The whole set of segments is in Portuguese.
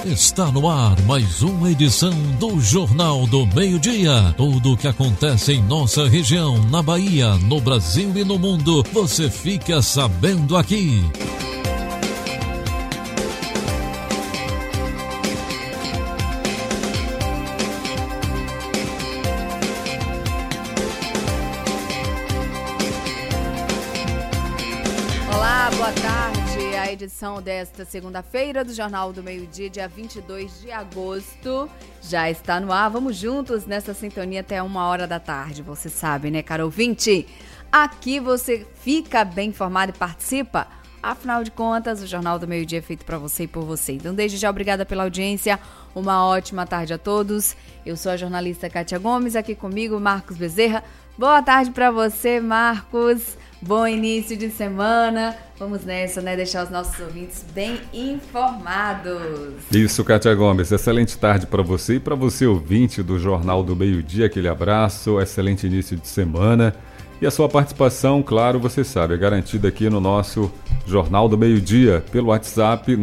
Está no ar mais uma edição do Jornal do Meio-Dia. Tudo o que acontece em nossa região, na Bahia, no Brasil e no mundo, você fica sabendo aqui. Olá, boa tarde. A edição desta segunda-feira do Jornal do Meio-Dia, dia 22 de agosto, já está no ar. Vamos juntos nessa sintonia até 1h da tarde. Você sabe, né, caro ouvinte? Aqui você fica bem informado e participa. Afinal de contas, o Jornal do Meio-Dia é feito para você e por você. Então, desde já, obrigada pela audiência. Uma ótima tarde a todos. Eu sou a jornalista Kátia Gomes, aqui comigo, Marcos Bezerra. Boa tarde para você, Marcos. Bom início de semana. Vamos nessa, né? Deixar os nossos ouvintes bem informados. Isso, Kátia Gomes. Excelente tarde para você e para você, ouvinte do Jornal do Meio-Dia. Aquele abraço, excelente início de semana. E a sua participação, claro, você sabe, é garantida aqui no nosso Jornal do Meio-Dia, pelo WhatsApp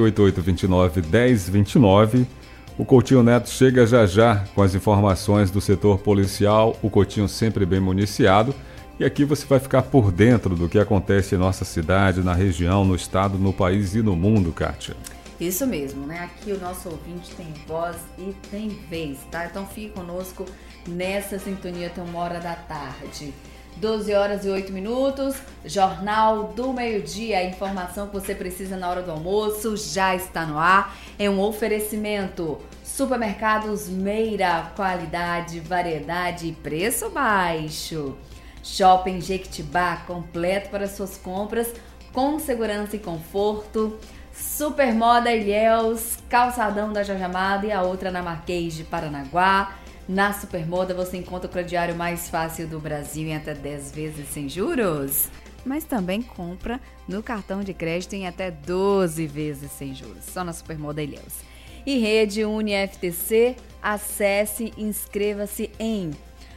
988291029. O Coutinho Neto chega já com as informações do setor policial, o Coutinho sempre bem municiado. E aqui você vai ficar por dentro do que acontece em nossa cidade, na região, no estado, no país e no mundo, Kátia. Isso mesmo, né? Aqui o nosso ouvinte tem voz e tem vez, tá? Então fique conosco nessa sintonia até 1h da tarde. 12h08, Jornal do Meio-Dia, a informação que você precisa na hora do almoço já está no ar. É um oferecimento. Supermercados Meira, qualidade, variedade e preço baixo. Shopping Jequitibá, completo para suas compras, com segurança e conforto. Supermoda Ilhéus, calçadão da Jorge Amado e a outra na Marquês de Paranaguá. Na Supermoda você encontra o crediário mais fácil do Brasil em até 10 vezes sem juros. Mas também compra no cartão de crédito em até 12 vezes sem juros. Só na Supermoda Ilhéus. E Rede UniFTC, acesse e inscreva-se em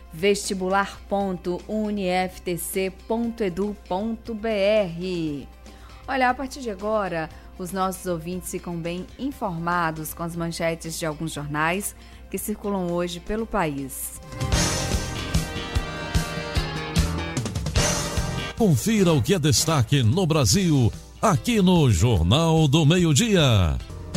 vestibular.uniftc.edu.br. Olha, a partir de agora, os nossos ouvintes ficam bem informados com as manchetes de alguns jornais que circulam hoje pelo país. Confira o que é destaque no Brasil, aqui no Jornal do Meio-Dia.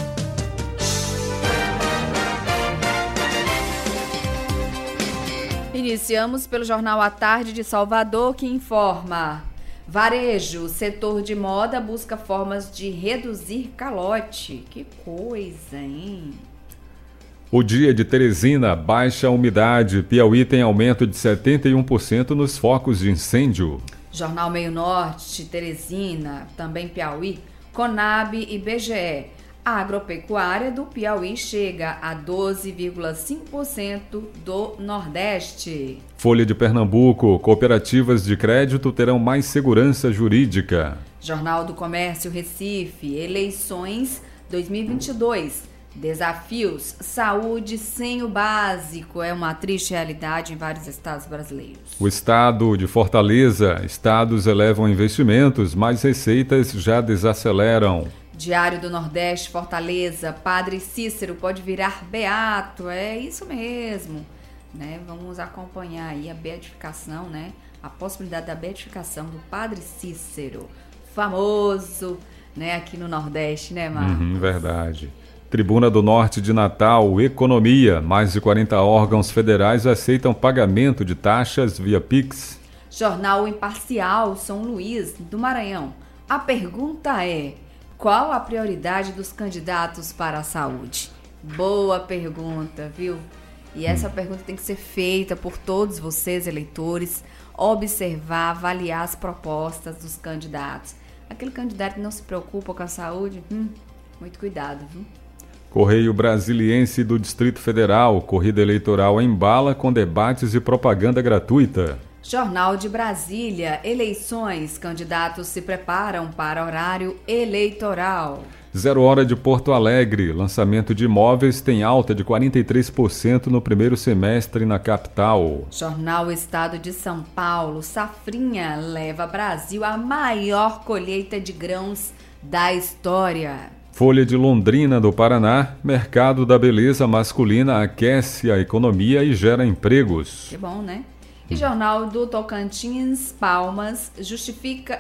Iniciamos pelo Jornal à Tarde de Salvador, que informa: varejo, setor de moda busca formas de reduzir calote. Que coisa, hein? O dia de Teresina, baixa umidade. Piauí tem aumento de 71% nos focos de incêndio. Jornal Meio Norte, Teresina, também Piauí, Conab e BGE. A agropecuária do Piauí chega a 12,5% do Nordeste. Folha de Pernambuco, cooperativas de crédito terão mais segurança jurídica. Jornal do Comércio Recife, eleições 2022. Desafios, saúde sem o básico. É uma triste realidade em vários estados brasileiros. O estado de Fortaleza, estados elevam investimentos, mas receitas já desaceleram. Diário do Nordeste, Fortaleza, Padre Cícero pode virar beato, é isso mesmo, né? Vamos acompanhar aí a beatificação, né? A possibilidade da beatificação do Padre Cícero, famoso, né? Aqui no Nordeste, né, Marcos? Verdade. Tribuna do Norte de Natal, Economia, mais de 40 órgãos federais aceitam pagamento de taxas via Pix. Jornal Imparcial, São Luís, do Maranhão. A pergunta é: qual a prioridade dos candidatos para a saúde? Boa pergunta, viu? E essa pergunta tem que ser feita por todos vocês, eleitores, observar, avaliar as propostas dos candidatos. Aquele candidato que não se preocupa com a saúde, muito cuidado, viu? Correio Brasiliense do Distrito Federal, corrida eleitoral embala com debates e propaganda gratuita. Jornal de Brasília, eleições, candidatos se preparam para horário eleitoral. 0 Hora de Porto Alegre, lançamento de imóveis tem alta de 43% no primeiro semestre na capital. Jornal Estado de São Paulo, Safrinha leva Brasil à maior colheita de grãos da história. Folha de Londrina, do Paraná, mercado da beleza masculina aquece a economia e gera empregos. Que bom, né? E Jornal do Tocantins, Palmas, Justiça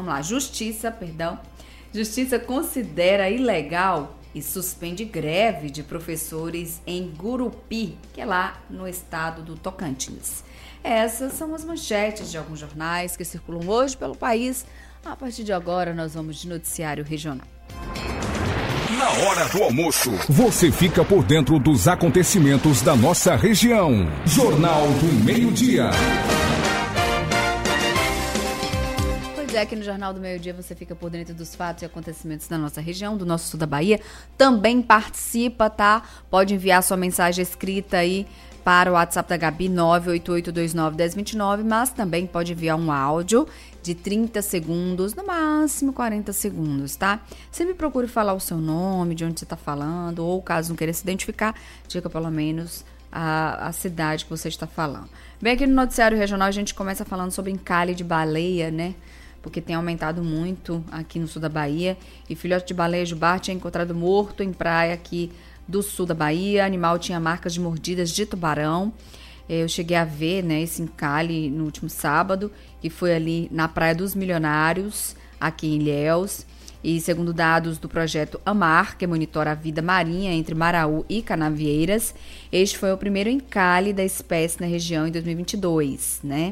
considera ilegal e suspende greve de professores em Gurupi, que é lá no estado do Tocantins. Essas são as manchetes de alguns jornais que circulam hoje pelo país. A partir de agora, nós vamos de noticiário regional. Na hora do almoço, você fica por dentro dos acontecimentos da nossa região. Jornal do Meio-Dia. Pois é, aqui no Jornal do Meio-Dia você fica por dentro dos fatos e acontecimentos da nossa região, do nosso sul da Bahia. Também participa, tá? Pode enviar sua mensagem escrita aí para o WhatsApp da Gabi, 988291029, mas também pode enviar um áudio de 30 segundos, no máximo 40 segundos, tá? Sempre procure falar o seu nome, de onde você está falando, ou caso não queira se identificar, diga pelo menos a cidade que você está falando. Bem, aqui no noticiário regional a gente começa falando sobre encalhe de baleia, né? Porque tem aumentado muito aqui no sul da Bahia, e filhote de baleia jubarte é encontrado morto em praia aqui do sul da Bahia. O animal tinha marcas de mordidas de tubarão. Eu cheguei a ver, né, esse encalhe no último sábado, que foi ali na Praia dos Milionários, aqui em Ilhéus. E segundo dados do projeto AMAR, que monitora a vida marinha entre Maraú e Canavieiras, este foi o primeiro encalhe da espécie na região em 2022, né?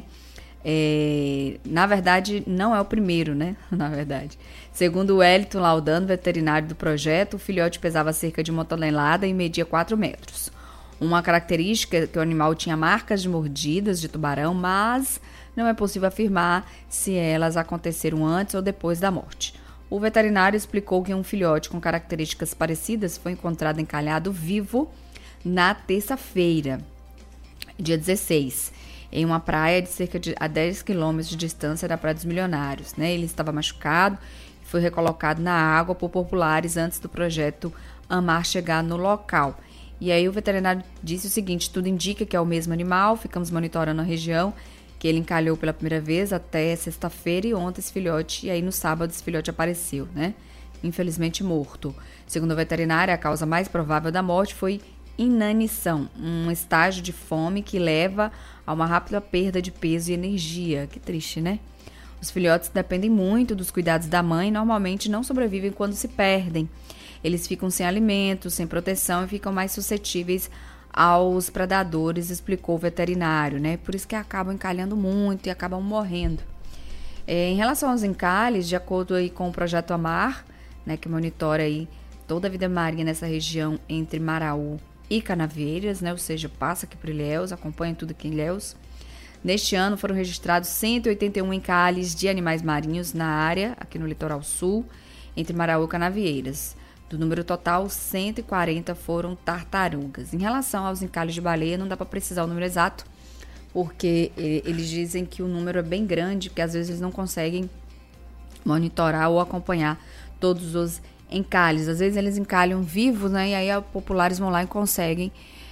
Na verdade, não é o primeiro, né? Na verdade. Segundo o Wellington Laudano, veterinário do projeto, o filhote pesava cerca de 1 tonelada e media 4 metros. Uma característica é que o animal tinha marcas de mordidas de tubarão, mas não é possível afirmar se elas aconteceram antes ou depois da morte. O veterinário explicou que um filhote com características parecidas foi encontrado encalhado vivo na terça-feira, dia 16, em uma praia de cerca de 10 quilômetros de distância da Praia dos Milionários, né? Ele estava machucado e foi recolocado na água por populares antes do projeto AMAR chegar no local. E aí o veterinário disse o seguinte: tudo indica que é o mesmo animal, ficamos monitorando a região, que ele encalhou pela primeira vez até sexta-feira e ontem esse filhote, e aí no sábado esse filhote apareceu, né? Infelizmente morto. Segundo o veterinário, a causa mais provável da morte foi inanição, um estágio de fome que leva a uma rápida perda de peso e energia. Que triste, né? Os filhotes dependem muito dos cuidados da mãe e normalmente não sobrevivem quando se perdem. Eles ficam sem alimento, sem proteção e ficam mais suscetíveis aos predadores, explicou o veterinário, né? Por isso que acabam encalhando muito e acabam morrendo. Em relação aos encalhes, de acordo aí com o projeto AMAR, né, que monitora aí toda a vida marinha nessa região entre Maraú e Canavieiras, né? Ou seja, passa aqui por Ilhéus, acompanha tudo aqui em Ilhéus. Neste ano foram registrados 181 encalhes de animais marinhos na área, aqui no litoral sul, entre Maraú e Canavieiras. Do número total, 140 foram tartarugas. Em relação aos encalhes de baleia, não dá para precisar o número exato, porque eles dizem que o número é bem grande, porque às vezes eles não conseguem monitorar ou acompanhar todos os encalhes. Às vezes eles encalham vivos, né? E aí os populares vão lá e conseguem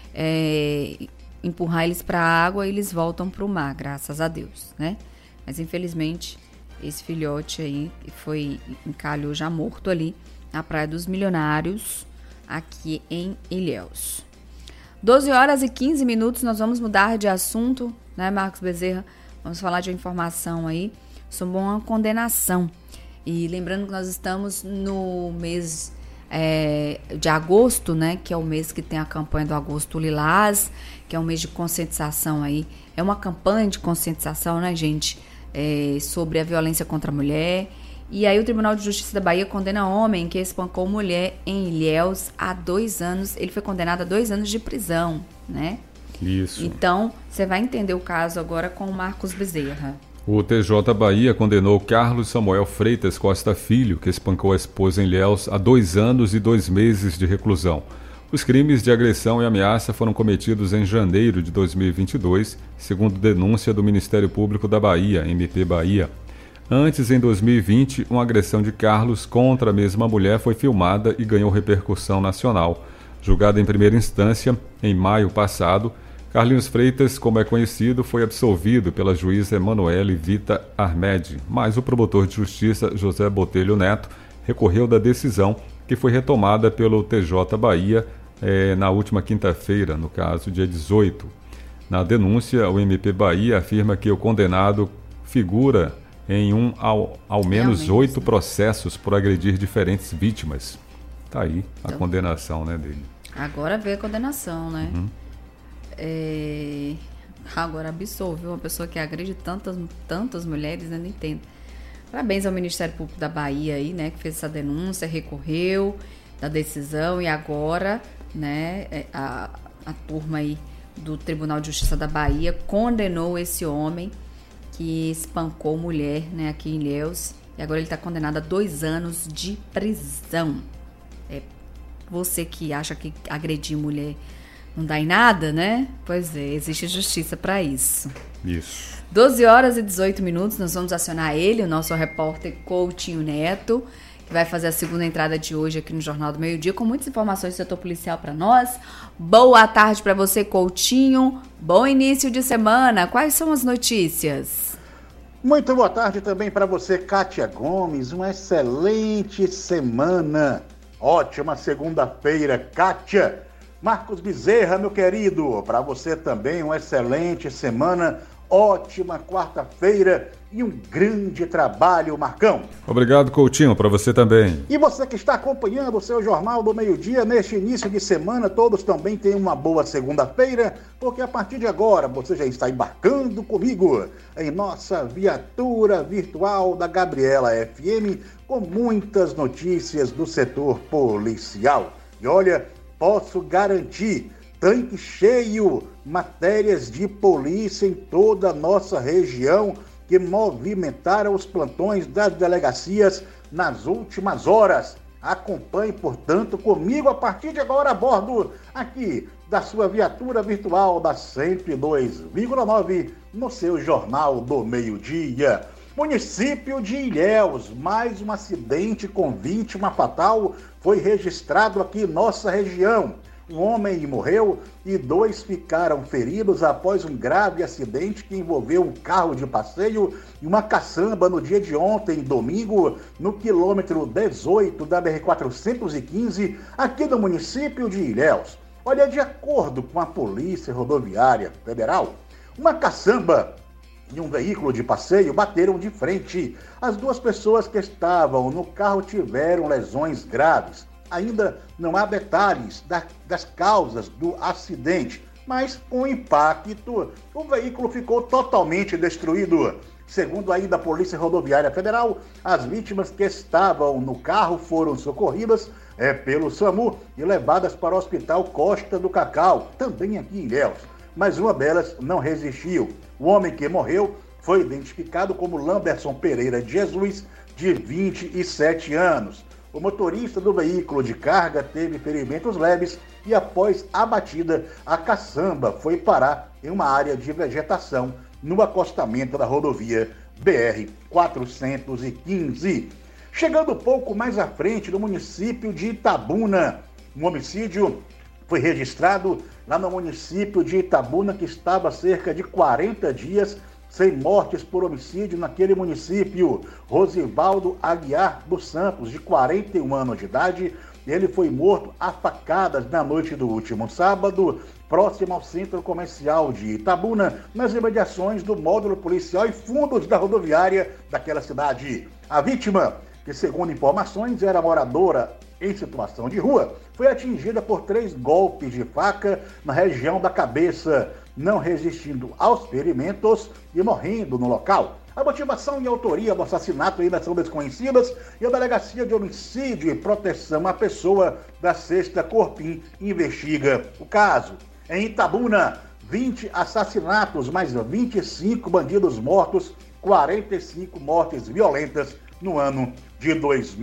empurrar eles para a água e eles voltam para o mar, graças a Deus, né? Mas infelizmente esse filhote aí encalhou já morto ali na Praia dos Milionários, aqui em Ilhéus. 12h15, nós vamos mudar de assunto, né, Marcos Bezerra? Vamos falar de uma informação aí sobre uma condenação. E lembrando que nós estamos no mês de agosto, né, que é o mês que tem a campanha do Agosto Lilás, que é um mês de conscientização aí. É uma campanha de conscientização, né, gente, sobre a violência contra a mulher. E aí o Tribunal de Justiça da Bahia condena homem que espancou mulher em Ilhéus há 2 anos. Ele foi condenado a 2 anos de prisão, né? Isso. Então, você vai entender o caso agora com o Marcos Bezerra. O TJ Bahia condenou Carlos Samuel Freitas Costa Filho, que espancou a esposa em Ilhéus, a 2 anos e 2 meses de reclusão. Os crimes de agressão e ameaça foram cometidos em janeiro de 2022, segundo denúncia do Ministério Público da Bahia, MP Bahia. Antes, em 2020, uma agressão de Carlos contra a mesma mulher foi filmada e ganhou repercussão nacional. Julgado em primeira instância, em maio passado, Carlinhos Freitas, como é conhecido, foi absolvido pela juíza Emanuele Vita Armed, mas o promotor de justiça José Botelho Neto recorreu da decisão que foi retomada pelo TJ Bahia na última quinta-feira, no caso, dia 18. Na denúncia, o MP Bahia afirma que o condenado figura em ao menos 8 processos por agredir diferentes vítimas. Tá aí a condenação, né, dele. Agora vê a condenação, né? Agora absolveu uma pessoa que agride tantas mulheres, né? Não entendo. Parabéns ao Ministério Público da Bahia aí, né? Que fez essa denúncia, recorreu da decisão e agora, né? A turma aí do Tribunal de Justiça da Bahia condenou esse homem que espancou mulher, né? Aqui em Ilhéus. E agora ele está condenado a 2 anos de prisão. Você que acha que agredir mulher não dá em nada, né? Pois é, existe justiça para isso. Isso. 12h18, nós vamos acionar ele, o nosso repórter Coutinho Neto, que vai fazer a segunda entrada de hoje aqui no Jornal do Meio-Dia, com muitas informações do setor policial para nós. Boa tarde para você, Coutinho. Bom início de semana. Quais são as notícias? Muito boa tarde também para você, Kátia Gomes. Uma excelente semana. Ótima segunda-feira, Kátia. Marcos Bezerra, meu querido, para você também uma excelente semana, ótima quarta-feira e um grande trabalho, Marcão. Obrigado, Coutinho, para você também. E você que está acompanhando o seu Jornal do Meio-Dia neste início de semana, todos também tenham uma boa segunda-feira, porque a partir de agora você já está embarcando comigo em nossa viatura virtual da Gabriela FM com muitas notícias do setor policial. E olha, posso garantir, tanque cheio, matérias de polícia em toda a nossa região que movimentaram os plantões das delegacias nas últimas horas. Acompanhe, portanto, comigo a partir de agora a bordo aqui da sua viatura virtual da 102,9 no seu Jornal do Meio-Dia. Município de Ilhéus, mais um acidente com vítima fatal foi registrado aqui em nossa região. Um homem morreu e 2 ficaram feridos após um grave acidente que envolveu um carro de passeio e uma caçamba no dia de ontem, domingo, no quilômetro 18 da BR-415, aqui no município de Ilhéus. Olha, de acordo com a Polícia Rodoviária Federal, uma caçamba e um veículo de passeio bateram de frente. As 2 pessoas que estavam no carro tiveram lesões graves. Ainda não há detalhes das causas do acidente, mas com o impacto, o veículo ficou totalmente destruído. Segundo ainda a Polícia Rodoviária Federal, as vítimas que estavam no carro foram socorridas pelo SAMU e levadas para o Hospital Costa do Cacau, também aqui em Ilhéus. Mas uma delas não resistiu. O homem que morreu foi identificado como Lamberson Pereira de Jesus, de 27 anos. O motorista do veículo de carga teve ferimentos leves e, após a batida, a caçamba foi parar em uma área de vegetação no acostamento da rodovia BR-415. Chegando um pouco mais à frente, no município de Itabuna, um homicídio foi registrado lá no município de Itabuna, que estava há cerca de 40 dias sem mortes por homicídio naquele município. Rosivaldo Aguiar dos Santos, de 41 anos de idade, ele foi morto a facadas na noite do último sábado, próximo ao centro comercial de Itabuna, nas imediações do módulo policial e fundos da rodoviária daquela cidade. A vítima, que segundo informações era moradora em situação de rua, foi atingida por 3 golpes de faca na região da cabeça, não resistindo aos ferimentos e morrendo no local. A motivação e a autoria do assassinato ainda são desconhecidas e a Delegacia de Homicídio e Proteção à Pessoa da 6ª Corpim investiga o caso. Em Itabuna, 20 assassinatos, mais 25 bandidos mortos, 45 mortes violentas no ano de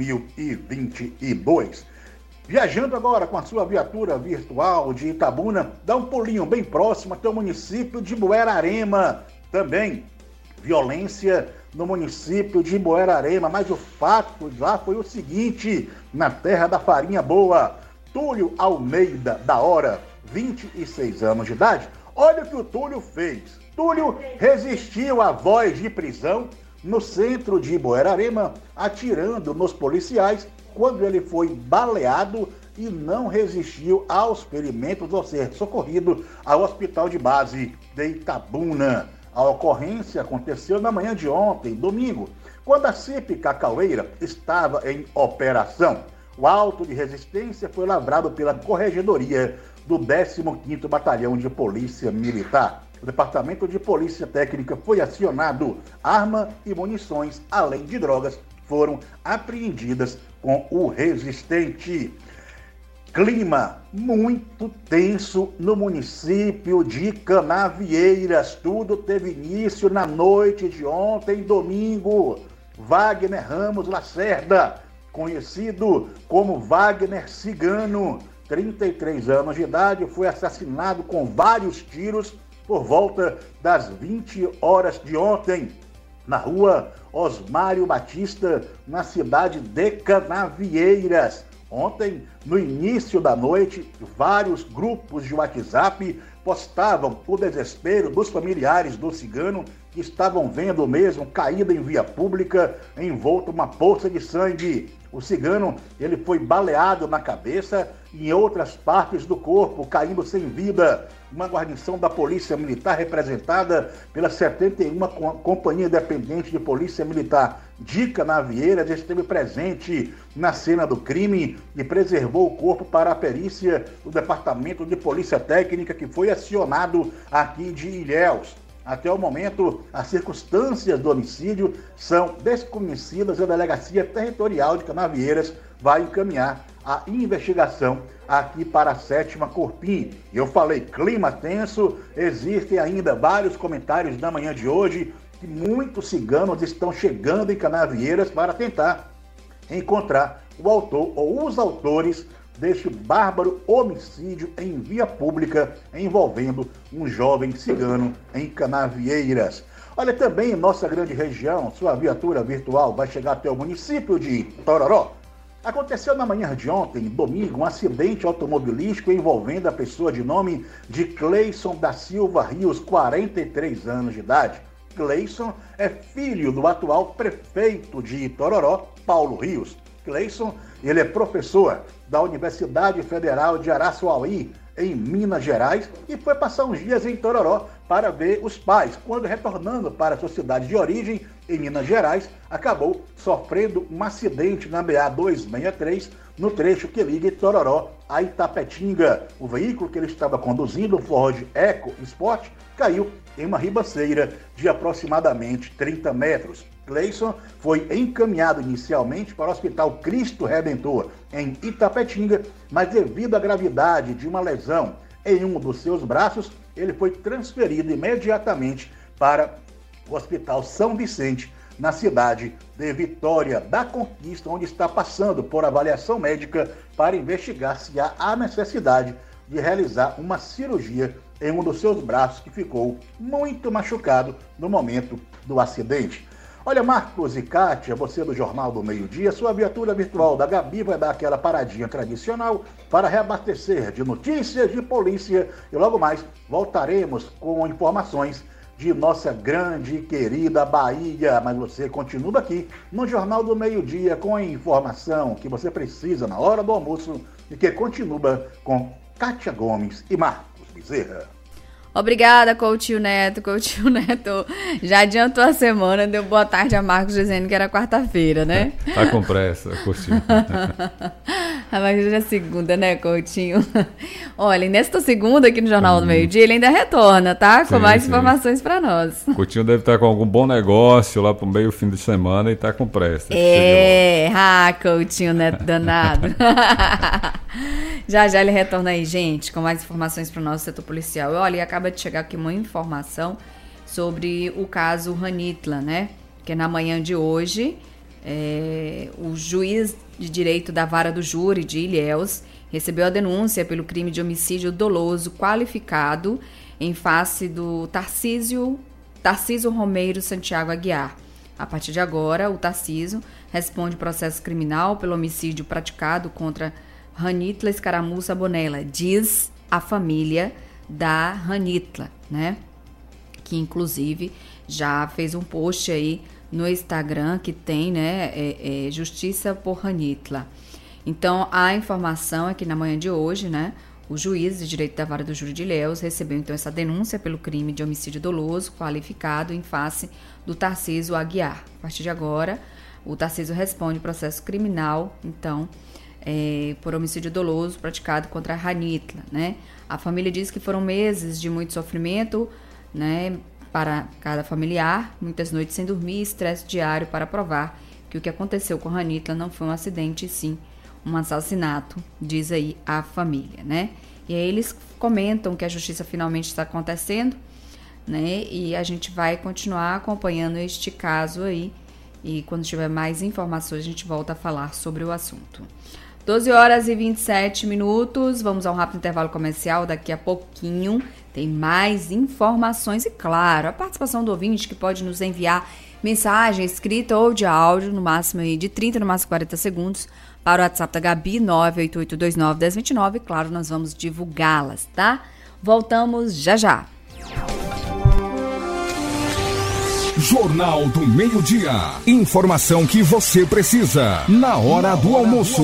2022. Viajando agora com a sua viatura virtual de Itabuna, dá um pulinho bem próximo até o município de Buerarema. Também violência no município de Buerarema, mas o fato lá foi o seguinte: na terra da farinha boa, Túlio Almeida da Hora, 26 anos de idade, olha o que o Túlio fez. Túlio resistiu à voz de prisão no centro de Buerarema, atirando nos policiais quando ele foi baleado e não resistiu aos ferimentos ao ser socorrido ao hospital de base de Itabuna. A ocorrência aconteceu na manhã de ontem, domingo, quando a CIP Cacaueira estava em operação. O auto de resistência foi lavrado pela Corregedoria do 15º Batalhão de Polícia Militar. O Departamento de Polícia Técnica foi acionado. Arma e munições, além de drogas, foram apreendidas com o resistente. Clima muito tenso no município de Canavieiras. Tudo teve início na noite de ontem, domingo. Wagner Ramos Lacerda, conhecido como Wagner Cigano, 33 anos de idade, foi assassinado com vários tiros por volta das 20 horas de ontem, na rua Osmário Batista, na cidade de Canavieiras. Ontem, no início da noite, vários grupos de WhatsApp postavam o desespero dos familiares do cigano que estavam vendo o mesmo caído em via pública, envolto uma poça de sangue. O cigano, ele foi baleado na cabeça e em outras partes do corpo, caindo sem vida. Uma guarnição da Polícia Militar, representada pela 71ª Companhia Independente de Polícia Militar de Canavieiras, esteve presente na cena do crime e preservou o corpo para a perícia do Departamento de Polícia Técnica, que foi acionado aqui de Ilhéus. Até o momento, as circunstâncias do homicídio são desconhecidas e a Delegacia Territorial de Canavieiras vai encaminhar a investigação aqui para a 7ª Corpim. E eu falei, clima tenso, existem ainda vários comentários na manhã de hoje que muitos ciganos estão chegando em Canavieiras para tentar encontrar o autor ou os autores deste bárbaro homicídio em via pública envolvendo um jovem cigano em Canavieiras. Olha, também em nossa grande região, sua viatura virtual vai chegar até o município de Tororó. Aconteceu na manhã de ontem, domingo, um acidente automobilístico envolvendo a pessoa de nome de Cleison da Silva Rios, 43 anos de idade. Cleison é filho do atual prefeito de Itororó, Paulo Rios. Cleison, ele é professor da Universidade Federal de Araçuaí, em Minas Gerais, e foi passar uns dias em Tororó para ver os pais. Quando retornando para a sua cidade de origem, em Minas Gerais, acabou sofrendo um acidente na BA-263, no trecho que liga Tororó a Itapetinga. O veículo que ele estava conduzindo, o Ford Eco Sport, caiu em uma ribanceira de aproximadamente 30 metros. Cleison foi encaminhado inicialmente para o Hospital Cristo Redentor, em Itapetinga, mas devido à gravidade de uma lesão em um dos seus braços, ele foi transferido imediatamente para o Hospital São Vicente, na cidade de Vitória da Conquista, onde está passando por avaliação médica para investigar se há a necessidade de realizar uma cirurgia em um dos seus braços, que ficou muito machucado no momento do acidente. Olha, Marcos e Kátia, você do Jornal do Meio-Dia, sua viatura virtual da Gabi vai dar aquela paradinha tradicional para reabastecer de notícias de polícia e logo mais voltaremos com informações de nossa grande e querida Bahia. Mas você continua aqui no Jornal do Meio-Dia com a informação que você precisa na hora do almoço e que continua com Kátia Gomes e Marcos Bezerra. Obrigada, Coutinho Neto. Coutinho Neto já adiantou a semana, deu boa tarde a Marcos dizendo que era quarta-feira, né? Tá com pressa, Coutinho. Mas hoje é segunda, né, Coutinho? Olha, nesta segunda aqui no Jornal do Meio-Dia, ele ainda retorna, tá? Com mais informações para nós. Coutinho deve estar com algum bom negócio lá pro meio fim de semana e tá com pressa. Coutinho Neto danado. Já ele retorna aí, gente, com mais informações para o nosso setor policial. Olha, e acaba de chegar aqui uma informação sobre o caso Ranitla, né? Que na manhã de hoje, o juiz de direito da Vara do Júri de Ilhéus recebeu a denúncia pelo crime de homicídio doloso qualificado em face do Tarcísio Romeiro Santiago Aguiar. A partir de agora, o Tarcísio responde processo criminal pelo homicídio praticado contra Ranitla Escaramuça Bonella, diz a família da Ranitla, né? Que inclusive já fez um post aí no Instagram que tem, né, Justiça por Ranitla. Então, a informação é que na manhã de hoje, né, o juiz de direito da Vara do Júri de Ilhéus recebeu, então, essa denúncia pelo crime de homicídio doloso qualificado em face do Tarcísio Aguiar. A partir de agora, o Tarcísio responde processo criminal, então, por homicídio doloso praticado contra a Ranitla, né? A família diz que foram meses de muito sofrimento, né, para cada familiar, muitas noites sem dormir, estresse diário para provar que o que aconteceu com a Ranitla não foi um acidente, e sim um assassinato, diz aí a família, né? E aí eles comentam que a justiça finalmente está acontecendo, né? E a gente vai continuar acompanhando este caso aí, e quando tiver mais informações a gente volta a falar sobre o assunto. 12h27, vamos a um rápido intervalo comercial, daqui a pouquinho tem mais informações e, claro, a participação do ouvinte que pode nos enviar mensagem escrita ou de áudio, no máximo aí de 30, no máximo 40 segundos, para o WhatsApp da Gabi, 988291029, e claro, nós vamos divulgá-las, tá? Voltamos já já. Jornal do Meio-Dia. Informação que você precisa na hora do almoço.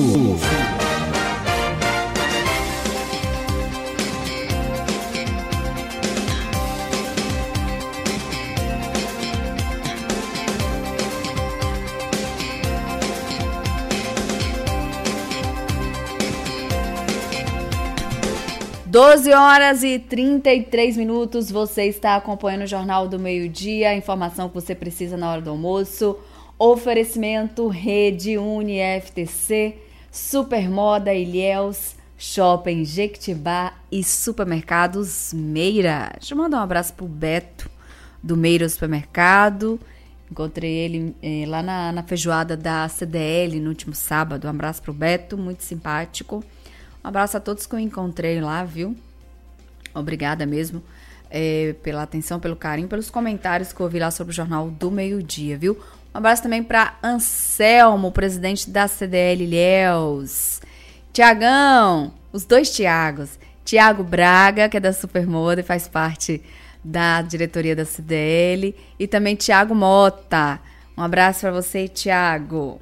12h33, você está acompanhando o Jornal do Meio-Dia, a informação que você precisa na hora do almoço. Oferecimento Rede UniFTC, Supermoda Ilhéus, Shopping Jequitibá e Supermercados Meira. Deixa eu mandar um abraço pro Beto, do Meira Supermercado. Encontrei ele lá na feijoada da CDL no último sábado. Um abraço pro Beto, muito simpático. Um abraço a todos que eu encontrei lá, viu? Obrigada mesmo pela atenção, pelo carinho, pelos comentários que eu ouvi lá sobre o Jornal do Meio-Dia, viu? Um abraço também para Anselmo, presidente da CDL Ilhéus. Tiagão, os dois Tiagos. Tiago Braga, que é da Supermoda e faz parte da diretoria da CDL. E também Tiago Mota. Um abraço para você, Tiago.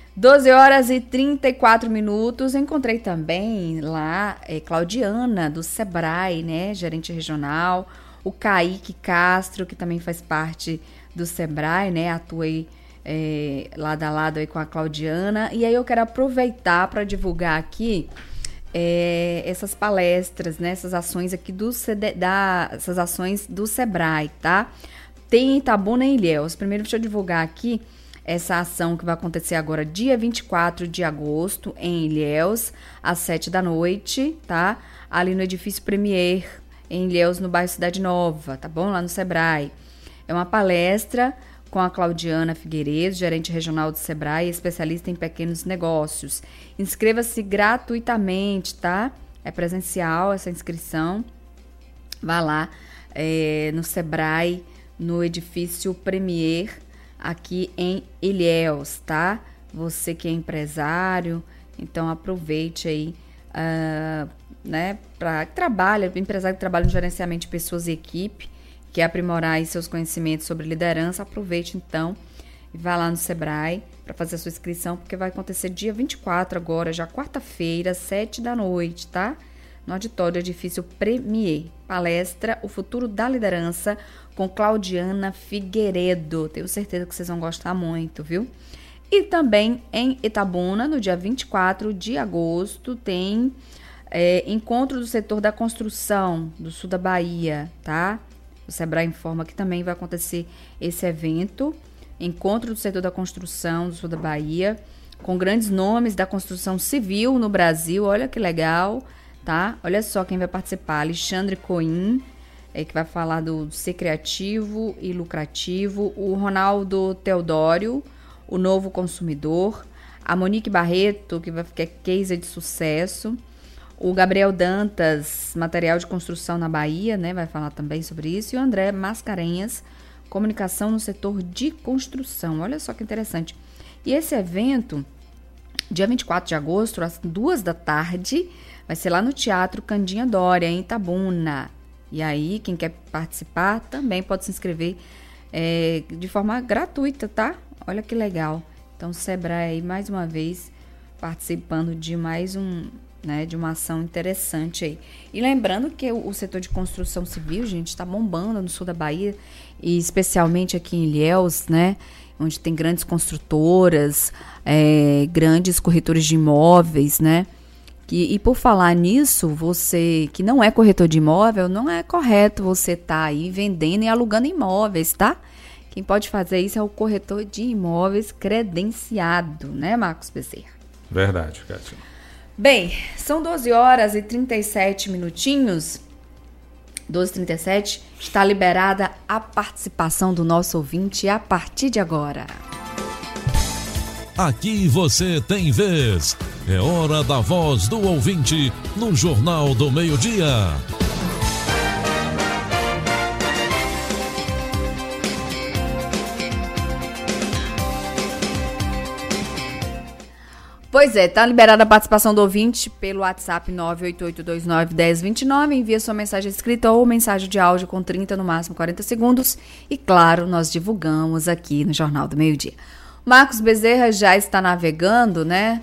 12h34, encontrei também lá Claudiana, do Sebrae, né, gerente regional, o Kaique Castro, que também faz parte do Sebrae, né, atuei lado a lado aí com a Claudiana, e aí eu quero aproveitar para divulgar aqui essas palestras, né, essas ações aqui essas ações do Sebrae, tá? Tem em Itabuna e Ilhéus. Primeiro deixa eu divulgar aqui essa ação que vai acontecer agora, dia 24 de agosto, em Ilhéus, às 7 da noite, tá? Ali no edifício Premier, em Ilhéus, no bairro Cidade Nova, tá bom? Lá no Sebrae. É uma palestra com a Claudiana Figueiredo, gerente regional do Sebrae, especialista em pequenos negócios. Inscreva-se gratuitamente, tá? É presencial essa inscrição. Vá lá no Sebrae, no edifício Premier, aqui em Ilhéus, tá? Você que é empresário, então aproveite aí, né? Para empresário que trabalha no gerenciamento de pessoas e equipe, quer aprimorar aí seus conhecimentos sobre liderança, aproveite então e vá lá no Sebrae para fazer a sua inscrição, porque vai acontecer dia 24 agora, já quarta-feira, 7 da noite, tá? No auditório Edifício Premier. Palestra O Futuro da Liderança com Claudiana Figueiredo. Tenho certeza que vocês vão gostar muito, viu? E também em Itabuna, no dia 24 de agosto, tem encontro do setor da construção do sul da Bahia, tá? O Sebrae informa que também vai acontecer esse evento, encontro do setor da construção do sul da Bahia, com grandes nomes da construção civil no Brasil. Olha que legal, tá? Olha só quem vai participar: Alexandre Coim, que vai falar do ser criativo e lucrativo, o Ronaldo Teodório, o novo consumidor, a Monique Barreto, que é case de sucesso, o Gabriel Dantas, material de construção na Bahia, né, vai falar também sobre isso, e o André Mascarenhas, comunicação no setor de construção. Olha só que interessante. E esse evento, dia 24 de agosto, às 2 da tarde, vai ser lá no Teatro Candinha Dória, em Itabuna. E aí, quem quer participar também pode se inscrever de forma gratuita, tá? Olha que legal. Então, o Sebrae aí, mais uma vez, participando de mais de uma ação interessante aí. E lembrando que o setor de construção civil, gente, está bombando no sul da Bahia, e especialmente aqui em Ilhéus, né? Onde tem grandes construtoras, grandes corretores de imóveis, né? E por falar nisso, você que não é corretor de imóvel, não é correto você estar aí vendendo e alugando imóveis, tá? Quem pode fazer isso é o corretor de imóveis credenciado, né, Marcos Bezerra? Verdade, Kátia. Bem, são 12 horas e 37 minutinhos. 12h37, está liberada a participação do nosso ouvinte a partir de agora. Aqui você tem vez. É hora da voz do ouvinte no Jornal do Meio-Dia. Pois é, tá liberada a participação do ouvinte pelo WhatsApp 988291029. Envia sua mensagem escrita ou mensagem de áudio com 30, no máximo 40 segundos. E claro, nós divulgamos aqui no Jornal do Meio-Dia. Marcos Bezerra já está navegando, né?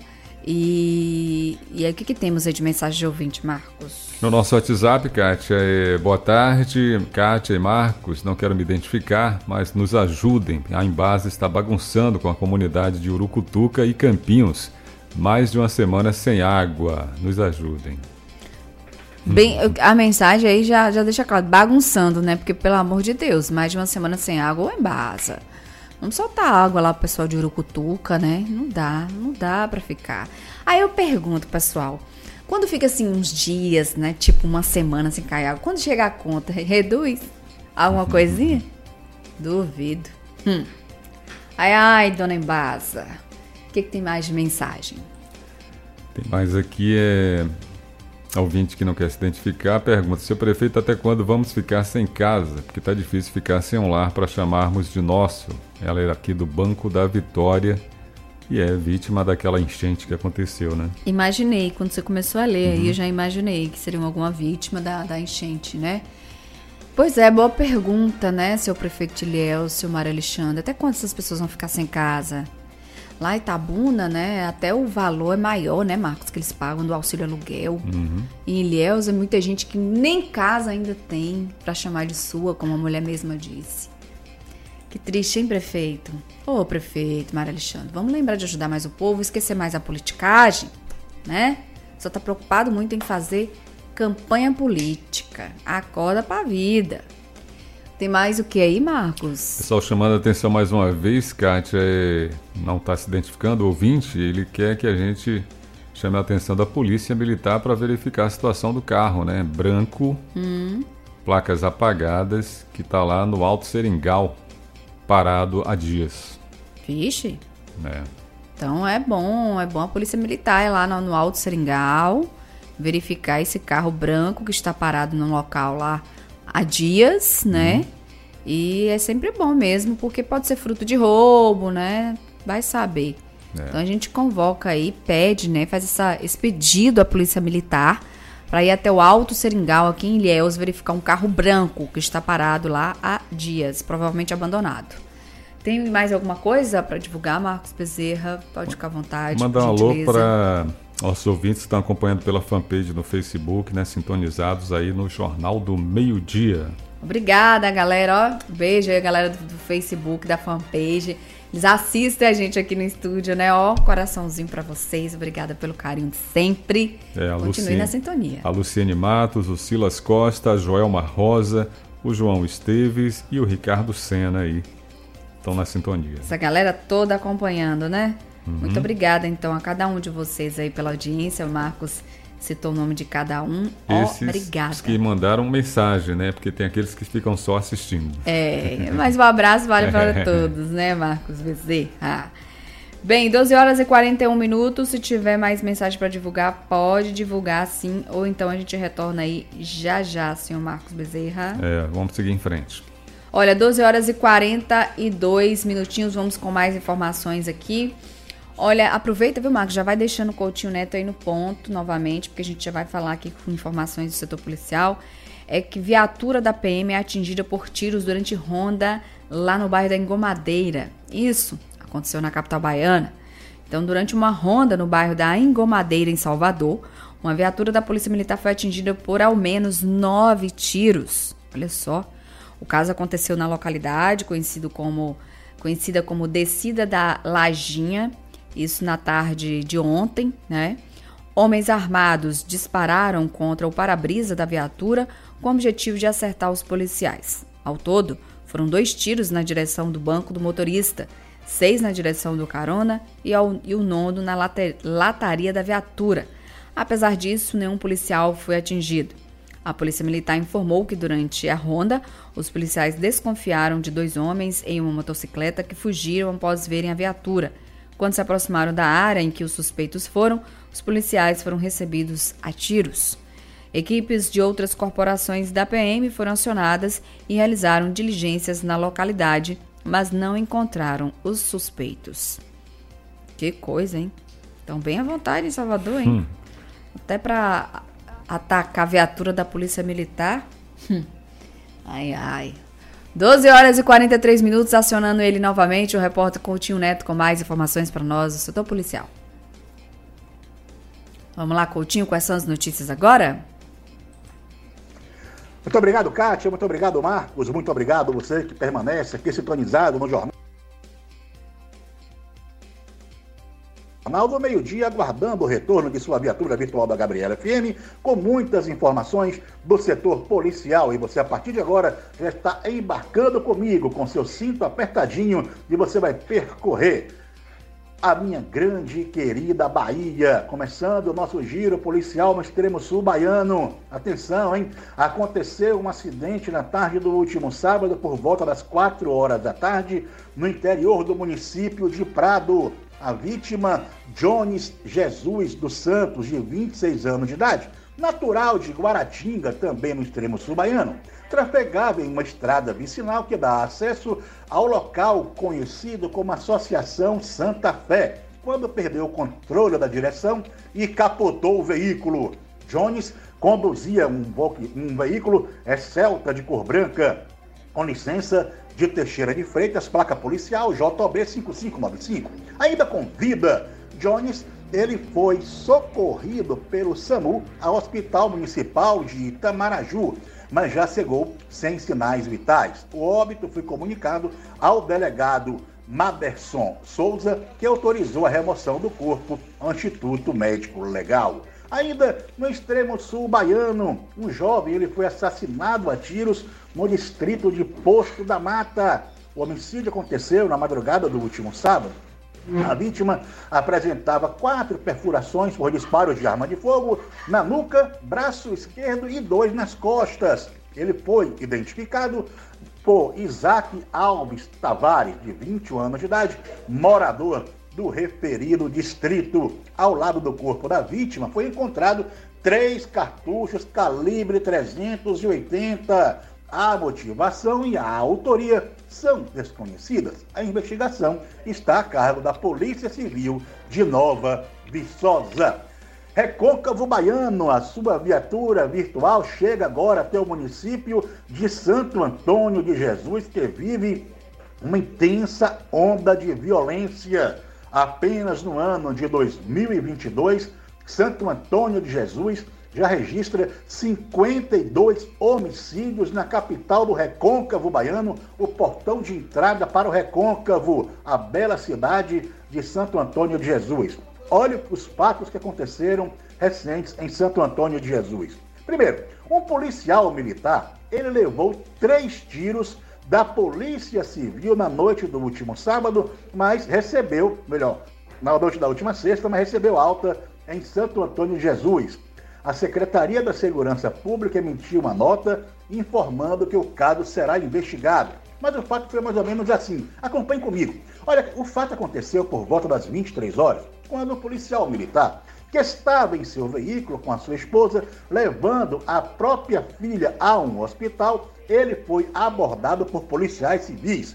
E aí, o que temos aí de mensagem de ouvinte, Marcos? No nosso WhatsApp, Kátia, boa tarde, Kátia e Marcos, não quero me identificar, mas nos ajudem. A Embasa está bagunçando com a comunidade de Urucutuca e Campinhos. Mais de uma semana sem água. Nos ajudem. Bem, a mensagem aí já deixa claro, bagunçando, né? Porque, pelo amor de Deus, mais de uma semana sem água ou Embasa. Vamos soltar água lá pro pessoal de Urucutuca, né? Não dá pra ficar. Aí eu pergunto, pessoal, quando fica assim uns dias, né? Tipo uma semana sem cair água, quando chega a conta, reduz alguma coisinha? Duvido. Ai, dona Embasa. O que tem mais de mensagem? Tem mais aqui, ouvinte que não quer se identificar, pergunta: seu prefeito, até quando vamos ficar sem casa? Porque tá difícil ficar sem um lar para chamarmos de nosso. Ela é aqui do Banco da Vitória e é vítima daquela enchente que aconteceu, né? Imaginei, quando você começou a ler aí, eu já imaginei que seriam alguma vítima da enchente, né? Pois é, boa pergunta, né, seu prefeito de Ilhéus, seu Mário Alexandre. Até quando essas pessoas vão ficar sem casa? Lá em Itabuna, né, até o valor é maior, né, Marcos, que eles pagam do auxílio aluguel. Em Ilhéus, é muita gente que nem casa ainda tem para chamar de sua, como a mulher mesma disse. Que triste, hein, prefeito? Ô, prefeito, Mário Alexandre, vamos lembrar de ajudar mais o povo, esquecer mais a politicagem, né? Só tá preocupado muito em fazer campanha política. Acorda pra vida. Tem mais o que aí, Marcos? Pessoal chamando a atenção mais uma vez, Kátia, não está se identificando, o ouvinte, ele quer que a gente chame a atenção da polícia militar para verificar a situação do carro, né? Branco, placas apagadas, que está lá no Alto Seringal, parado há dias. Vixe. É. Então é bom a polícia militar ir lá no Alto Seringal, verificar esse carro branco que está parado no local lá há dias, né? E é sempre bom mesmo, porque pode ser fruto de roubo, né? Vai saber. Então a gente convoca aí, pede, né? Faz esse pedido à Polícia Militar para ir até o Alto Seringal, aqui em Ilhéus, verificar um carro branco que está parado lá há dias, provavelmente abandonado. Tem mais alguma coisa para divulgar, Marcos Bezerra? Pode ficar à vontade. Mandar um alô para nossos ouvintes que estão acompanhando pela fanpage no Facebook, né? Sintonizados aí no Jornal do Meio-Dia. Obrigada, galera. Ó, beijo aí, galera do Facebook, da fanpage. Eles assistem a gente aqui no estúdio, né? Ó, coraçãozinho pra vocês. Obrigada pelo carinho de sempre. Continue na sintonia. A Luciene Matos, o Silas Costa, a Joelma Rosa, o João Esteves e o Ricardo Sena aí. Estão na sintonia. Essa galera toda acompanhando, né? Muito obrigada, então, a cada um de vocês aí pela audiência. O Marcos citou o nome de cada um. Obrigada. Os que mandaram mensagem, né? Porque tem aqueles que ficam só assistindo. Mas o abraço vale para todos, né, Marcos Bezerra? Bem, 12 horas e 41 minutos. Se tiver mais mensagem para divulgar, pode divulgar sim. Ou então a gente retorna aí já, senhor Marcos Bezerra. Vamos seguir em frente. Olha, 12 horas e 42 minutinhos. Vamos com mais informações aqui. Olha, aproveita, viu, Marcos? Já vai deixando o Coutinho Neto aí no ponto novamente, porque a gente já vai falar aqui com informações do setor policial. É que viatura da PM é atingida por tiros durante ronda lá no bairro da Engomadeira. Isso aconteceu na capital baiana. Então, durante uma ronda no bairro da Engomadeira, em Salvador, uma viatura da Polícia Militar foi atingida por ao menos 9 tiros. Olha só. O caso aconteceu na localidade, conhecida como Descida da Lajinha, isso na tarde de ontem, né? Homens armados dispararam contra o para-brisa da viatura com o objetivo de acertar os policiais. Ao todo, foram 2 tiros na direção do banco do motorista, 6 na direção do carona e o 9º na lataria da viatura. Apesar disso, nenhum policial foi atingido. A Polícia Militar informou que durante a ronda, os policiais desconfiaram de 2 homens em uma motocicleta que fugiram após verem a viatura. Quando se aproximaram da área em que os suspeitos foram, os policiais foram recebidos a tiros. Equipes de outras corporações da PM foram acionadas e realizaram diligências na localidade, mas não encontraram os suspeitos. Que coisa, hein? Estão bem à vontade em Salvador, hein? Até para atacar a viatura da Polícia Militar. Ai, ai. 12h43, acionando ele novamente, o repórter Coutinho Neto com mais informações para nós do setor policial. Vamos lá, Coutinho, quais são as notícias agora? Muito obrigado, Kátia, muito obrigado, Marcos, muito obrigado você que permanece aqui sintonizado no Jornal do Meio-Dia, aguardando o retorno de sua viatura virtual da Gabriela FM, com muitas informações do setor policial. E você, a partir de agora, já está embarcando comigo, com seu cinto apertadinho, e você vai percorrer a minha grande e querida Bahia. Começando o nosso giro policial no extremo sul baiano. Atenção, hein? Aconteceu um acidente na tarde do último sábado, por volta das 4 horas da tarde, no interior do município de Prado. A vítima, Jones Jesus dos Santos, de 26 anos de idade, natural de Guaratinga, também no extremo sul baiano, trafegava em uma estrada vicinal que dá acesso ao local conhecido como Associação Santa Fé, quando perdeu o controle da direção e capotou o veículo. Jones conduzia um veículo Celta de cor branca, com licença de Teixeira de Freitas, placa policial JOB 5595. Ainda com vida, Jones, ele foi socorrido pelo SAMU ao Hospital Municipal de Itamaraju, mas já chegou sem sinais vitais. O óbito foi comunicado ao delegado Maderson Souza, que autorizou a remoção do corpo ao Instituto Médico Legal. Ainda no extremo sul baiano, um jovem ele foi assassinado a tiros no distrito de Posto da Mata. O homicídio aconteceu na madrugada do último sábado. A vítima apresentava 4 perfurações por disparos de arma de fogo na nuca, braço esquerdo e 2 nas costas. Ele foi identificado por Isaac Alves Tavares, de 21 anos de idade, morador do referido distrito. Ao lado do corpo da vítima foi encontrado 3 cartuchos calibre 380. A motivação e a autoria são desconhecidas. A investigação está a cargo da Polícia Civil de Nova Viçosa. Recôncavo Baiano, a sua viatura virtual chega agora até o município de Santo Antônio de Jesus, que vive uma intensa onda de violência. Apenas no ano de 2022, Santo Antônio de Jesus já registra 52 homicídios na capital do Recôncavo Baiano, o portão de entrada para o Recôncavo, a bela cidade de Santo Antônio de Jesus. Olhe os fatos que aconteceram recentes em Santo Antônio de Jesus. Primeiro, um policial militar, ele levou 3 tiros da Polícia Civil na noite do último sábado, mas recebeu, na noite da última sexta, mas recebeu alta em Santo Antônio de Jesus. A Secretaria da Segurança Pública emitiu uma nota informando que o caso será investigado. Mas o fato foi mais ou menos assim. Acompanhe comigo. Olha, o fato aconteceu por volta das 23 horas, quando o policial militar, que estava em seu veículo com a sua esposa, levando a própria filha a um hospital, ele foi abordado por policiais civis.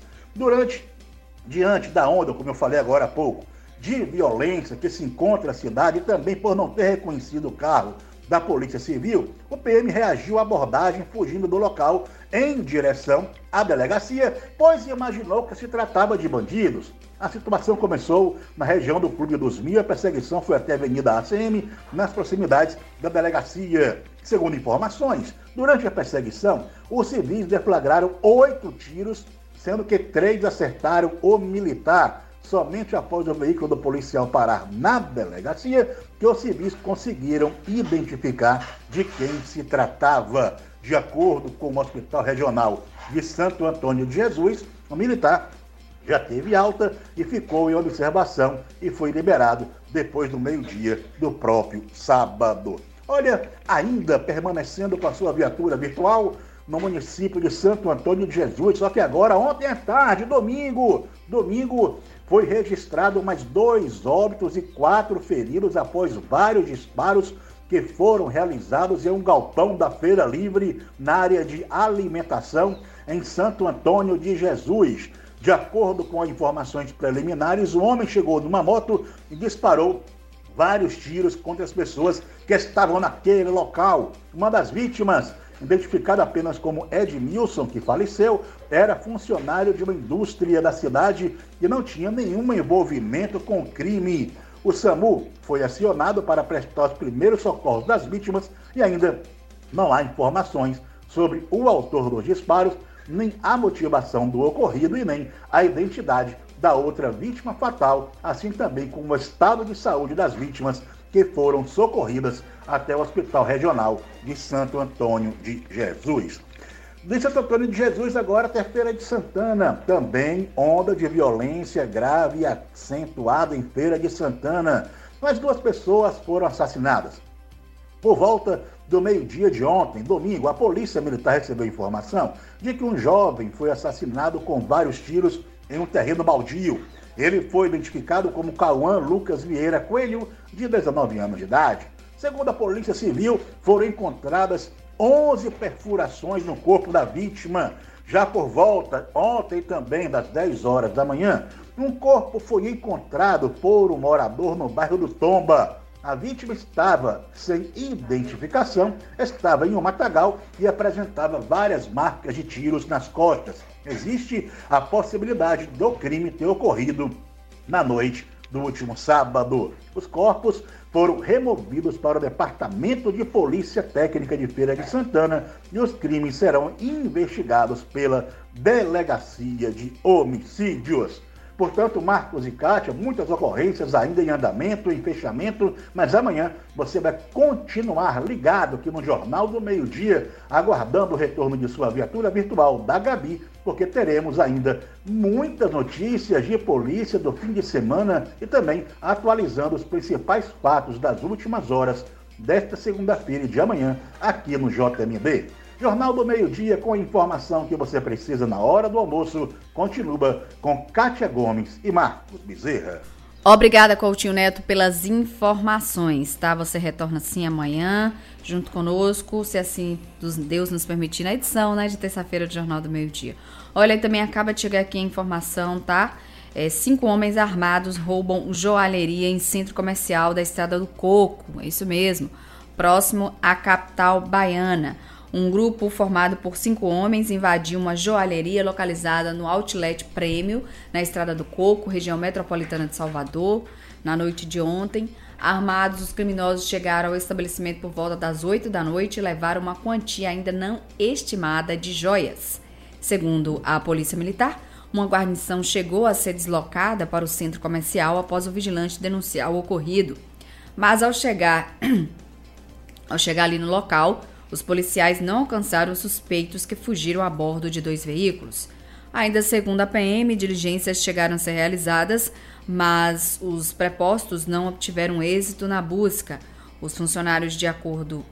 Diante da onda, como eu falei agora há pouco, de violência que se encontra na cidade, e também por não ter reconhecido o carro da Polícia Civil, o PM reagiu à abordagem fugindo do local em direção à delegacia, pois imaginou que se tratava de bandidos. A situação começou na região do Clube dos Mil, a perseguição foi até a Avenida ACM, nas proximidades da delegacia. Segundo informações, durante a perseguição, os civis deflagraram 8 tiros, sendo que 3 acertaram o militar. Somente após o veículo do policial parar na delegacia, que os civis conseguiram identificar de quem se tratava. De acordo com o Hospital Regional de Santo Antônio de Jesus, o militar já teve alta e ficou em observação e foi liberado depois do meio-dia do próprio sábado. Olha, ainda permanecendo com a sua viatura virtual no município de Santo Antônio de Jesus, só que agora, ontem à tarde, domingo, foi registrado mais 2 óbitos e 4 feridos após vários disparos que foram realizados em um galpão da Feira Livre na área de alimentação em Santo Antônio de Jesus. De acordo com informações preliminares, o homem chegou numa moto e disparou vários tiros contra as pessoas que estavam naquele local. Uma das vítimas, identificada apenas como Edmilson, que faleceu, era funcionário de uma indústria da cidade e não tinha nenhum envolvimento com o crime. O SAMU foi acionado para prestar os primeiros socorros das vítimas e ainda não há informações sobre o autor dos disparos, nem a motivação do ocorrido e nem a identidade da outra vítima fatal, assim também como o estado de saúde das vítimas que foram socorridas até o Hospital Regional de Santo Antônio de Jesus. De Santo Antônio de Jesus, agora até Feira de Santana. Também onda de violência grave e acentuada em Feira de Santana. Mais 2 pessoas foram assassinadas. Por volta do meio-dia de ontem, domingo, a Polícia Militar recebeu informação de que um jovem foi assassinado com vários tiros em um terreno baldio. Ele foi identificado como Cauã Lucas Vieira Coelho, de 19 anos de idade. Segundo a Polícia Civil, foram encontradas 11 perfurações no corpo da vítima. Já por volta, ontem também, das 10 horas da manhã, um corpo foi encontrado por um morador no bairro do Tomba. A vítima estava sem identificação, estava em um matagal e apresentava várias marcas de tiros nas costas. Existe a possibilidade do crime ter ocorrido na noite do último sábado. Os corpos foram removidos para o Departamento de Polícia Técnica de Feira de Santana e os crimes serão investigados pela Delegacia de Homicídios. Portanto, Marcos e Kátia, muitas ocorrências ainda em andamento, em fechamento, mas amanhã você vai continuar ligado aqui no Jornal do Meio-Dia, aguardando o retorno de sua viatura virtual da Gabi, porque teremos ainda muitas notícias de polícia do fim de semana e também atualizando os principais fatos das últimas horas desta segunda-feira e de amanhã aqui no JMD. Jornal do Meio-Dia com a informação que você precisa na hora do almoço. Continua com Kátia Gomes e Marcos Bezerra. Obrigada, Coutinho Neto, pelas informações, tá? Você retorna assim amanhã, junto conosco, se assim Deus nos permitir, na edição, né, de terça-feira do Jornal do Meio-Dia. Olha, também acaba de chegar aqui a informação, tá? 5 homens armados roubam joalheria em centro comercial da Estrada do Coco, é isso mesmo, próximo à capital baiana. Um grupo formado por 5 homens invadiu uma joalheria localizada no Outlet Prêmio, na Estrada do Coco, região metropolitana de Salvador, na noite de ontem. Armados, os criminosos chegaram ao estabelecimento por volta das 8 da noite e levaram uma quantia ainda não estimada de joias. Segundo a Polícia Militar, uma guarnição chegou a ser deslocada para o centro comercial após o vigilante denunciar o ocorrido. Mas ao chegar ali no local, os policiais não alcançaram os suspeitos que fugiram a bordo de 2 veículos. Ainda segundo a PM, diligências chegaram a ser realizadas, mas os prepostos não obtiveram êxito na busca. Os funcionários, de acordo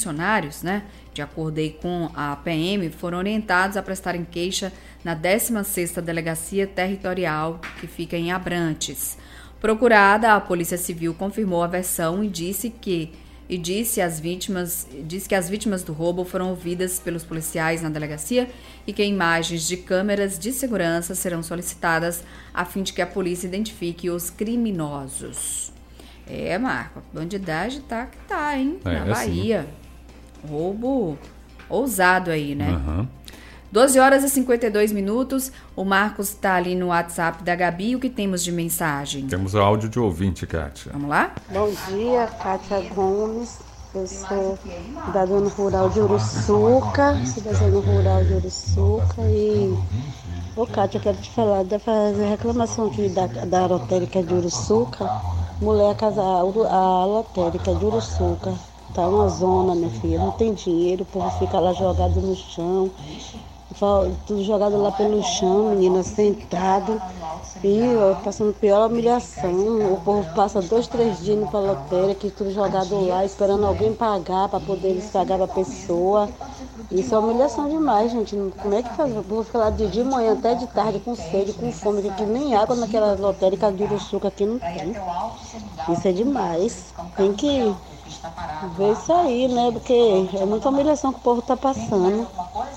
com a PM, foram orientados a prestarem queixa na 16ª Delegacia Territorial, que fica em Abrantes. Procurada, a Polícia Civil confirmou a versão e disse que as vítimas do roubo foram ouvidas pelos policiais na delegacia e que imagens de câmeras de segurança serão solicitadas a fim de que a polícia identifique os criminosos. Marco, a bandidagem tá que tá, hein? Na Bahia. Sim. roubo ousado aí, né? Uhum. 12 horas e 52 minutos. O Marcos está ali no WhatsApp da Gabi. O que temos de mensagem? Temos áudio de ouvinte, Kátia. Vamos lá? Bom dia, Kátia Gomes. Eu sou da Zona Rural de Uruçuca. Sou da Zona Rural de Uruçuca. E, Kátia, eu quero te falar, fazer reclamação aqui da lotérica de Uruçuca. Mulher, a lotérica de Uruçuca. Tá uma zona, minha filha, não tem dinheiro, o povo fica lá jogado no chão, tudo jogado lá pelo chão, menina, sentado, e passando pior humilhação. O povo passa 2, 3 dias indo pra lotérica, tudo jogado lá, esperando alguém pagar para poder eles pagar pra pessoa. Isso é humilhação demais, gente. Como é que faz? O povo fica lá de dia, manhã até de tarde, com sede, com fome, que nem água naquela lotérica de Uruçuca aqui não tem. Isso é demais. Tem que ver isso aí, né? Porque é muita humilhação que o povo tá passando.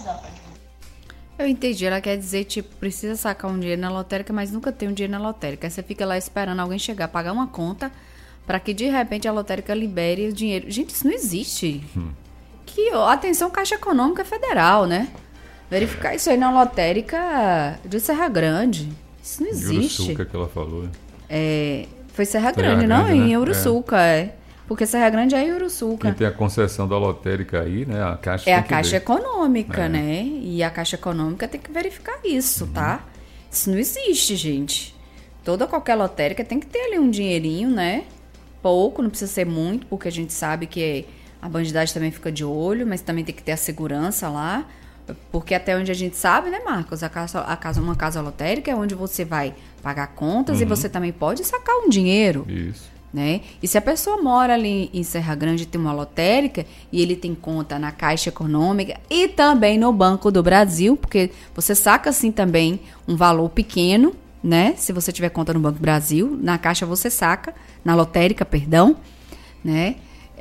Eu entendi, ela quer dizer, tipo, precisa sacar um dinheiro na lotérica, mas nunca tem um dinheiro na lotérica. Aí você fica lá esperando alguém chegar, pagar uma conta, para que de repente a lotérica libere o dinheiro. Gente, isso não existe. Atenção, Caixa Econômica Federal, né? Verificar isso aí na lotérica de Serra Grande. Isso não existe. Uruçuca que ela falou. Foi Serra Grande, não? Né? Em Uruçuca, Porque Serra Grande é em Uruçuca. Quem tem a concessão da lotérica aí, né? A Caixa a Caixa Econômica, né? E a Caixa Econômica tem que verificar isso, tá? Isso não existe, gente. Qualquer lotérica tem que ter ali um dinheirinho, né? Pouco, não precisa ser muito, porque a gente sabe que a bandidagem também fica de olho, mas também tem que ter a segurança lá. Porque até onde a gente sabe, né, Marcos? Uma casa lotérica é onde você vai pagar contas e você também pode sacar um dinheiro. Isso. Né? E se a pessoa mora ali em Serra Grande e tem uma lotérica e ele tem conta na Caixa Econômica e também no Banco do Brasil, porque você saca assim também um valor pequeno, né? Se você tiver conta no Banco do Brasil, na Caixa você saca, na lotérica, perdão, né?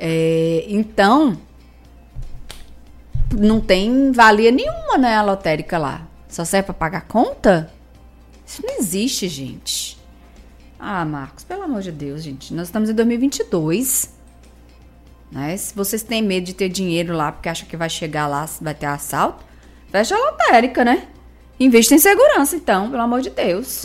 Então, não tem valia nenhuma, né, a lotérica lá. Só serve para pagar conta? Isso não existe, gente. Ah, Marcos, pelo amor de Deus, gente. Nós estamos em 2022. Né? Se vocês têm medo de ter dinheiro lá porque acham que vai chegar lá, vai ter assalto, fecha a lotérica, né? Investe em segurança, então, pelo amor de Deus.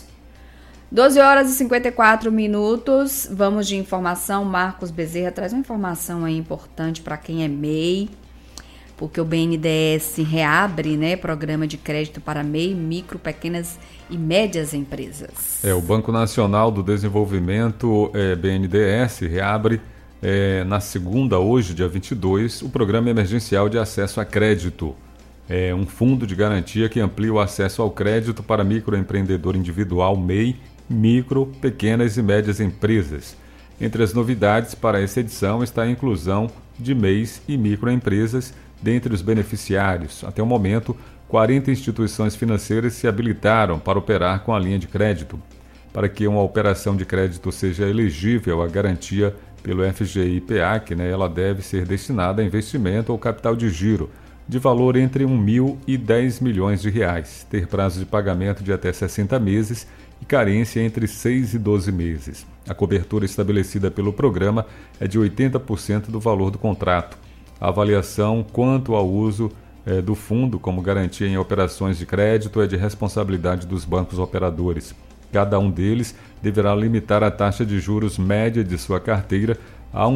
12 horas e 54 minutos. Vamos de informação. Marcos Bezerra traz uma informação aí importante para quem é MEI. Porque o BNDES reabre, né, programa de crédito para MEI, micro, pequenas e médias empresas. O Banco Nacional do Desenvolvimento, BNDES, reabre na segunda, hoje, dia 22, o Programa Emergencial de Acesso a Crédito. É um fundo de garantia que amplia o acesso ao crédito para microempreendedor individual, MEI, micro, pequenas e médias empresas. Entre as novidades para essa edição está a inclusão de MEIs e microempresas dentre os beneficiários. Até o momento, 40 instituições financeiras se habilitaram para operar com a linha de crédito. Para que uma operação de crédito seja elegível à garantia pelo FGI-PEAC, né, ela deve ser destinada a investimento ou capital de giro, de valor entre R$1.000 e R$10 milhões, ter prazo de pagamento de até 60 meses e carência entre 6 e 12 meses. A cobertura estabelecida pelo programa é de 80% do valor do contrato. A avaliação quanto ao uso do fundo como garantia em operações de crédito é de responsabilidade dos bancos operadores. Cada um deles deverá limitar a taxa de juros média de sua carteira a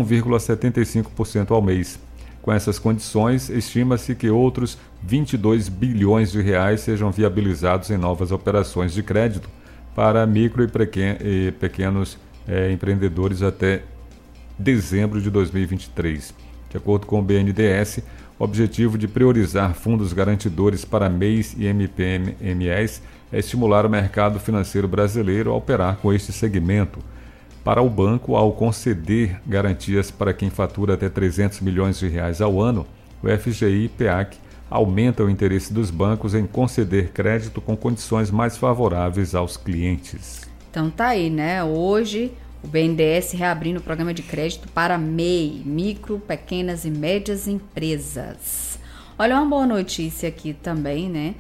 1,75% ao mês. Com essas condições, estima-se que outros R$22 bilhões sejam viabilizados em novas operações de crédito para micro e pequenos empreendedores até dezembro de 2023. De acordo com o BNDES, o objetivo de priorizar fundos garantidores para MEIs e MPMEs é estimular o mercado financeiro brasileiro a operar com este segmento. Para o banco, ao conceder garantias para quem fatura até R$300 milhões ao ano, o FGI-PEAC aumenta o interesse dos bancos em conceder crédito com condições mais favoráveis aos clientes. Então tá aí, né? Hoje o BNDES reabrindo o programa de crédito para MEI, micro, pequenas e médias empresas. Olha, uma boa notícia aqui também, né?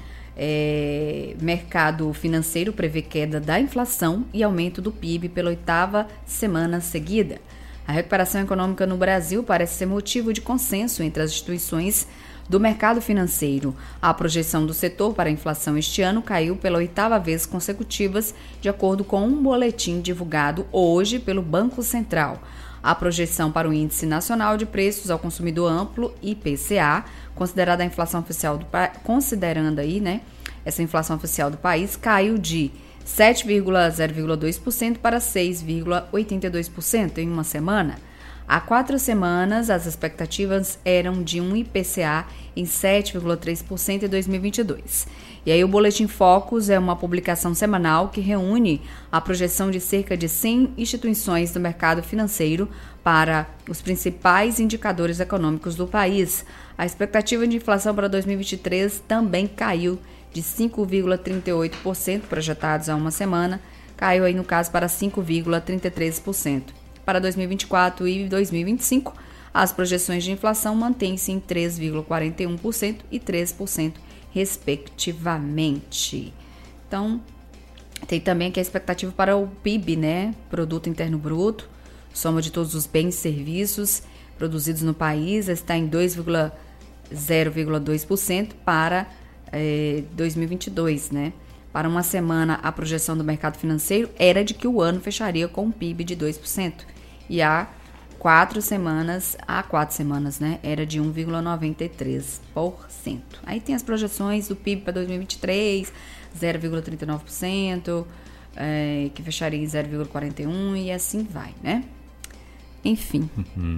Mercado financeiro prevê queda da inflação e aumento do PIB pela 8ª semana seguida. A recuperação econômica no Brasil parece ser motivo de consenso entre as instituições do mercado financeiro. A projeção do setor para a inflação este ano caiu pela 8ª vez consecutivas, de acordo com um boletim divulgado hoje pelo Banco Central. A projeção para o Índice Nacional de Preços ao Consumidor Amplo, IPCA, considerando essa inflação oficial do país, caiu de 7,02% para 6,82% em uma semana. Há 4 semanas, as expectativas eram de um IPCA em 7,3% em 2022. E aí o Boletim Focus é uma publicação semanal que reúne a projeção de cerca de 100 instituições do mercado financeiro para os principais indicadores econômicos do país. A expectativa de inflação para 2023 também caiu de 5,38% projetados há uma semana, caiu aí no caso para 5,33%. Para 2024 e 2025, as projeções de inflação mantêm-se em 3,41% e 3%, respectivamente. Então, tem também aqui a expectativa para o PIB, né? Produto Interno Bruto, soma de todos os bens e serviços produzidos no país, está em 0,2% para 2022, né? Para uma semana, a projeção do mercado financeiro era de que o ano fecharia com um PIB de 2%. E há 4 semanas, né, era de 1,93%. Aí tem as projeções do PIB para 2023, 0,39%, que fecharia em 0,41% e assim vai, né? Enfim.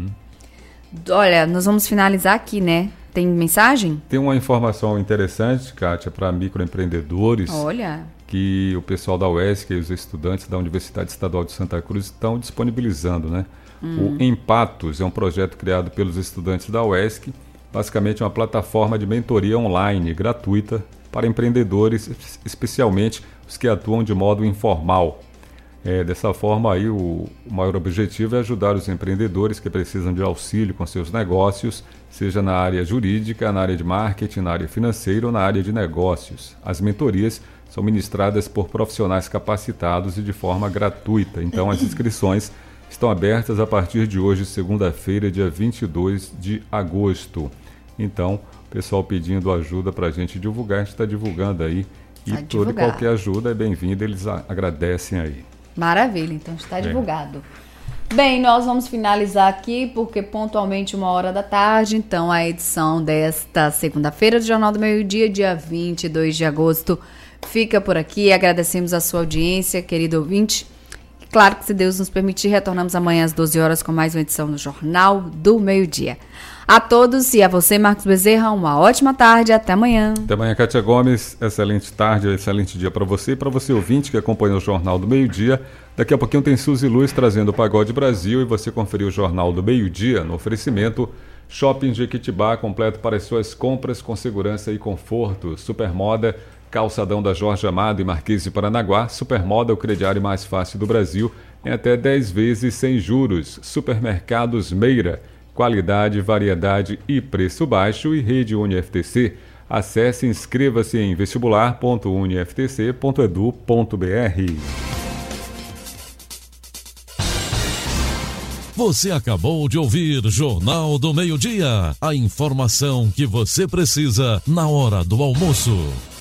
Olha, nós vamos finalizar aqui, né? Tem mensagem? Tem uma informação interessante, Kátia, para microempreendedores. Olha. Que o pessoal da UESC e os estudantes da Universidade Estadual de Santa Cruz estão disponibilizando, né? O Empatos é um projeto criado pelos estudantes da UESC, basicamente uma plataforma de mentoria online gratuita para empreendedores, especialmente os que atuam de modo informal. Dessa forma, aí, o maior objetivo é ajudar os empreendedores que precisam de auxílio com seus negócios, seja na área jurídica, na área de marketing, na área financeira ou na área de negócios. As mentorias são ministradas por profissionais capacitados e de forma gratuita. Então, as inscrições estão abertas a partir de hoje, segunda-feira, dia 22 de agosto. Então, o pessoal pedindo ajuda para a gente divulgar, a gente está divulgando aí. E toda e qualquer ajuda é bem-vinda, eles agradecem aí. Maravilha, então está divulgado. Bem, nós vamos finalizar aqui, porque pontualmente 13h, então a edição desta segunda-feira do Jornal do Meio-Dia, dia 22 de agosto, fica por aqui. Agradecemos a sua audiência, querido ouvinte. Claro que, se Deus nos permitir, retornamos amanhã às 12 horas com mais uma edição do Jornal do Meio-Dia. A todos e a você, Marcos Bezerra, uma ótima tarde. Até amanhã. Até amanhã, Kátia Gomes. Excelente tarde, excelente dia para você e para você, ouvinte, que acompanha o Jornal do Meio-Dia. Daqui a pouquinho tem Suzy Luz trazendo o Pagode Brasil e você conferiu o Jornal do Meio-Dia no oferecimento Shopping Jequitibá, completo para as suas compras com segurança e conforto. Supermoda, Calçadão da Jorge Amado e Marquês de Paranaguá. Supermoda, o crediário mais fácil do Brasil, em até 10 vezes sem juros. Supermercados Meira, qualidade, variedade e preço baixo. E Rede UniFTC. Acesse e inscreva-se em vestibular.uniftc.edu.br. Você acabou de ouvir Jornal do Meio-Dia. A informação que você precisa na hora do almoço.